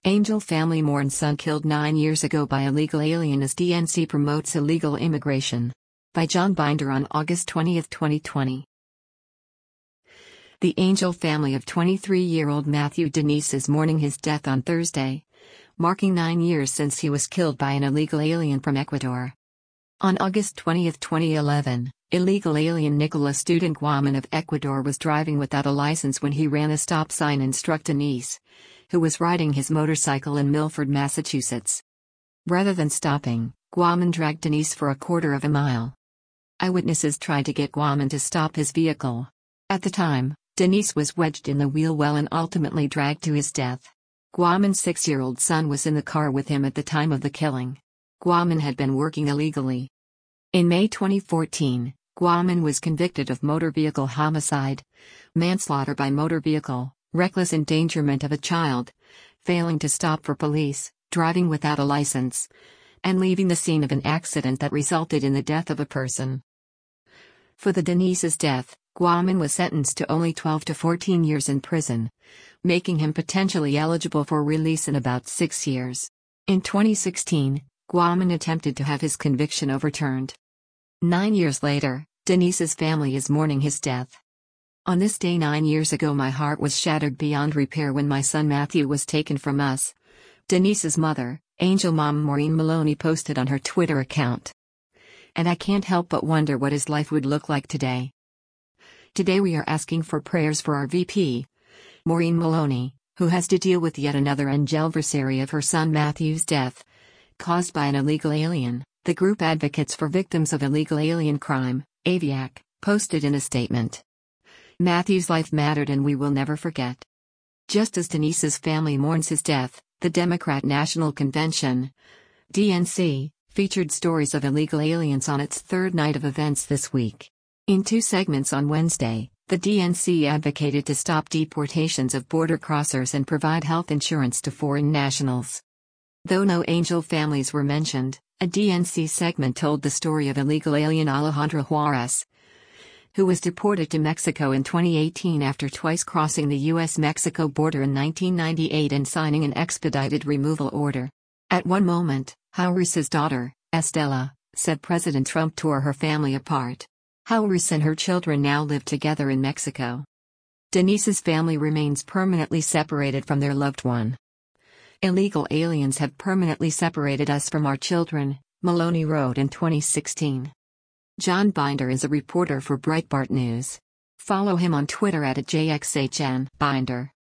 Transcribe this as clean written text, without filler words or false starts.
Angel family mourns son killed 9 years ago by illegal alien as DNC promotes illegal immigration. By John Binder on August 20, 2020. The Angel family of 23-year-old Matthew Denise is mourning his death on Thursday, marking 9 years since he was killed by an illegal alien from Ecuador. On August 20, 2011, illegal alien Nicolas Student Guaman of Ecuador was driving without a license when he ran a stop sign and struck Denise, who was riding his motorcycle in Milford, Massachusetts. Rather than stopping, Guaman dragged Denise for a quarter of a mile. Eyewitnesses tried to get Guaman to stop his vehicle. At the time, Denise was wedged in the wheel well and ultimately dragged to his death. Guaman's 6-year-old son was in the car with him at the time of the killing. Guaman had been working illegally. In May 2014, Guaman was convicted of motor vehicle homicide, manslaughter by motor vehicle, reckless endangerment of a child, failing to stop for police, driving without a license, and leaving the scene of an accident that resulted in the death of a person. For the Denise's death, Guaman was sentenced to only 12 to 14 years in prison, making him potentially eligible for release in about 6 years. In 2016, Guaman attempted to have his conviction overturned. 9 years later, Denise's family is mourning his death. On this day 9 years ago, my heart was shattered beyond repair when my son Matthew was taken from us, Denise's mother, Angel Mom Maureen Maloney, posted on her Twitter account. And I can't help but wonder what his life would look like today. Today we are asking for prayers for our VP, Maureen Maloney, who has to deal with yet another anniversary of her son Matthew's death, caused by an illegal alien. The group Advocates for Victims of Illegal Alien Crime, AVIAC, posted in a statement. Matthew's life mattered and we will never forget. Just as Denise's family mourns his death, the Democrat National Convention, DNC, featured stories of illegal aliens on its third night of events this week. In 2 segments on Wednesday, the DNC advocated to stop deportations of border crossers and provide health insurance to foreign nationals. Though no Angel families were mentioned, a DNC segment told the story of illegal alien Alejandro Juarez, who was deported to Mexico in 2018 after twice crossing the U.S.-Mexico border in 1998 and signing an expedited removal order. At one moment, Juarez's daughter, Estela, said President Trump tore her family apart. Juarez and her children now live together in Mexico. Denise's family remains permanently separated from their loved one. Illegal aliens have permanently separated us from our children, Maloney wrote in 2016. John Binder is a reporter for Breitbart News. Follow him on Twitter @JXHN Binder.